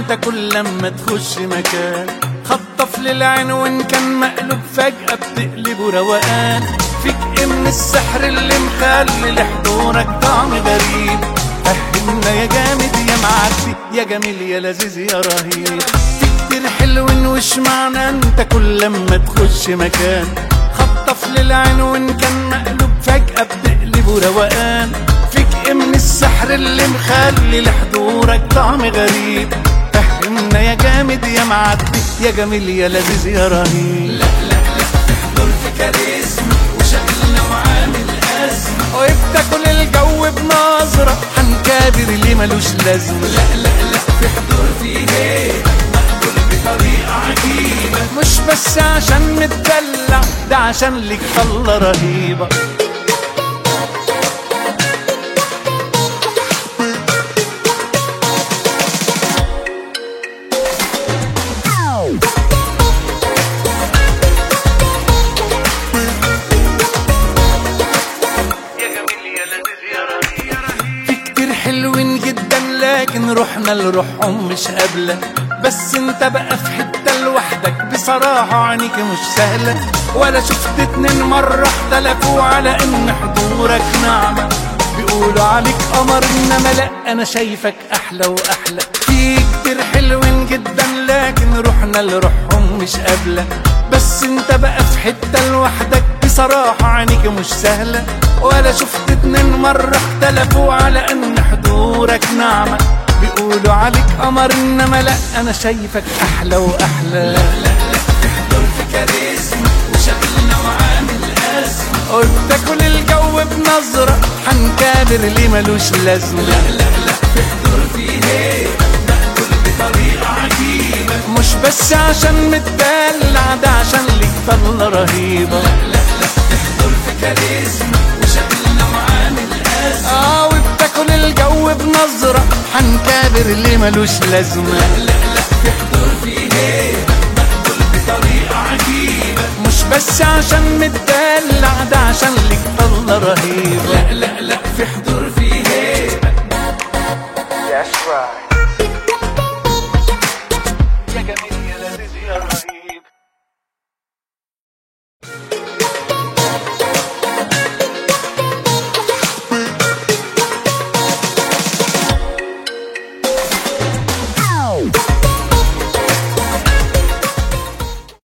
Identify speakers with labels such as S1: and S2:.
S1: انت كل لما تخش مكان خطف للعين وان كان مقلوب فجأة بتقلبه روقان. فيك ايه من السحر اللي مخلي لحضورك طعم غريب؟ فهمنا يا جامد يا معدي يا جميل يا لذيذ يا رهيب. في كتير حلوين وش معنى انت كل لما تخش مكان خطف للعين وان كان مقلوب فجأة بتقلبه روقان. فيك ايه من السحر اللي مخلي لحضورك طعم غريب؟ فهمنا يا جامد يا معدي يا جميل يا لذيذ يا رهيب.
S2: لا لا لا تحضر في كاريزما وشكلنا وعامل أزمة
S1: وبتاكل الجو بنظرة حنكابر اللي ملوش لازمة.
S2: لا لا لا في حضور فيه مقبول بطريقة عجيبة
S1: مش بس عشان متدلع ده عشان ليك طلة رهيبة. حلوين جدا لكن روحنا لروحهم مش قابلة. بس انت بقى في حتة لوحدك بصراحة عينيك مش سهلة. ولا شفت اتنين مرة اختلفوا على ان حضورك نعمة. بيقولوا عليك قمر انما لا انا شايفك احلى واحلى. في كتير حلوين جدا لكن روحنا لروحهم مش قابلة. بس انت بقى في حتة لوحدك بصراحة عينيك مش سهلة. ولا شفت اتنين مرة اختلفوا على ان حضورك نعمة. بيقولوا عليك قمر انما لا انا شايفك احلى واحلى.
S2: لا لا لا تحضر في كاريزما وشكلنا وعامل أزمة
S1: وبتاكل الجو بنظرة حنكابر اللي ملوش لازمة.
S2: لا لا لا في حضور فيه مقبول بطريقة عجيبة
S1: مش بس عشان متدلع ده عشان ليك طلة رهيبة.
S2: لا لا لا تحضر في كاريزما وشكلنا وعامل أزمة
S1: وبتاكل الجو بنظرة حنكابر اللي ملوش لازمة.
S2: لا لا لا في حضور فيه مقبول بطريقة عجيبة
S1: مش بس عشان متدلع ده عشان ليك طلة رهيبة.
S2: لا لا لا في حضور